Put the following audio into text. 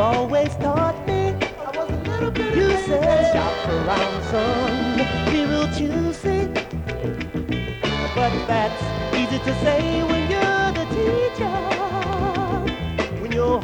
always taught me. I was a little bit. You said, shop around, son, be real choosy. But that's easy to say when you're the teacher.